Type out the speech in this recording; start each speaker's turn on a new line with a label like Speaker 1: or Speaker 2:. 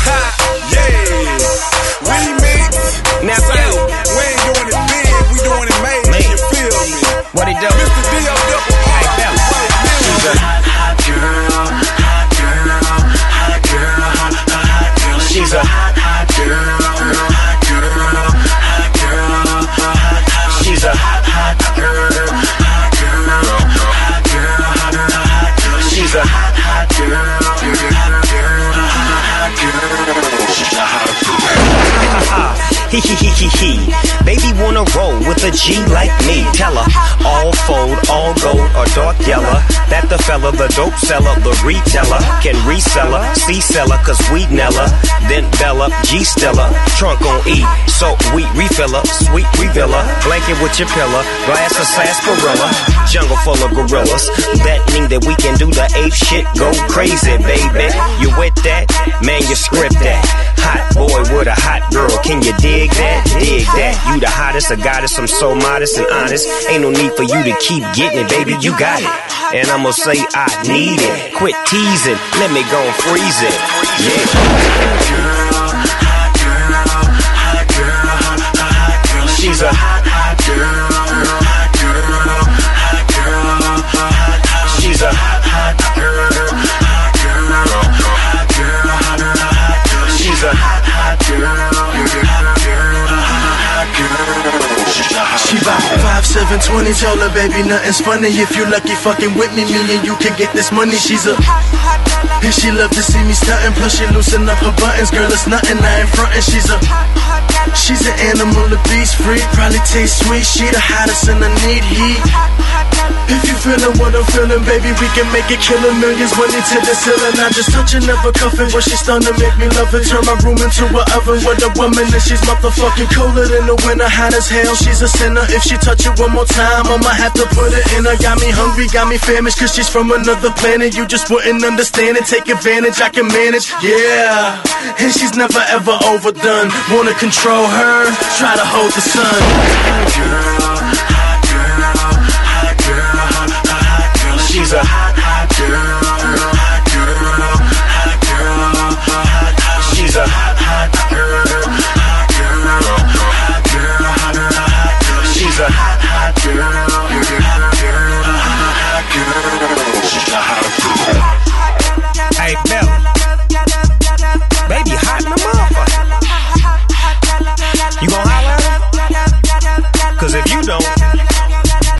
Speaker 1: Yeah, remix.
Speaker 2: Now
Speaker 1: So,
Speaker 2: you,
Speaker 1: we ain't doing it big, we doing it made. You feel me?
Speaker 2: what it do?
Speaker 1: Mr. D.O. Double
Speaker 2: Hey, fella. She's a
Speaker 3: hot girl, hot girl, hot girl, hot girl.
Speaker 2: She's a
Speaker 3: hot girl, hot girl, hot girl, hot girl.
Speaker 2: She's a
Speaker 3: hot girl, hot girl, hot girl, hot girl.
Speaker 2: She's a
Speaker 3: hot girl, hot girl, hot girl. She's a hot girl.
Speaker 2: He he he he he. Baby wanna roll with a G like me. Tell her all fold, all gold or dark yellow. That the fella, the dope seller, the retailer can resell her, C-seller, cause we Nella. Then Bella, G Stella, trunk on E. So we refill her, sweet revealer. Blanket with your pillar, glass of sarsaparilla. Jungle full of gorillas. That mean that we can do the ape shit, go crazy, baby. You with that? Manuscript that. Hot boy with a hot girl, can you dig that? Dig that. You the hottest, a goddess, I'm so modest and honest. Ain't no need for you to keep getting it, baby, you got it. And I'ma say I need it. Quit teasing, let me go and freeze it. Yeah.
Speaker 3: Hot girl, hot girl, hot girl, hot girl.
Speaker 2: She's a
Speaker 3: hot girl, hot girl, hot girl, hot girl.
Speaker 2: She's a
Speaker 3: hot girl, hot girl, hot girl, hot girl.
Speaker 2: She's a
Speaker 3: hot girl, hot girl, hot girl.
Speaker 4: She bout 5'7", 20, told her baby nothing's funny. If you lucky fucking with me and you can get this money. She's a and she love to see me stuntin'. Plus she loosen up her buttons, girl it's nothing, I ain't frontin'. She's an animal, a beast freak, probably taste sweet. She the hottest and I need heat. If you feelin' what I'm feelin', baby, we can make it killin' millions, money to the ceiling. I just touch her, never cuffin', but she's starting to make me love it. Turn my room into an oven with a woman, and she's motherfucking colder than the winter, hot as hell. She's a sinner. If she touch it one more time, I'ma have to put it in her. Got me hungry, got me famished, cause she's from another planet. You just wouldn't understand it. Take advantage, I can manage, yeah. And she's never ever overdone. Wanna control her, try to hold the sun.
Speaker 3: Hot girl, hot girl, hot girl, hot girl.
Speaker 2: She's a
Speaker 3: hot girl.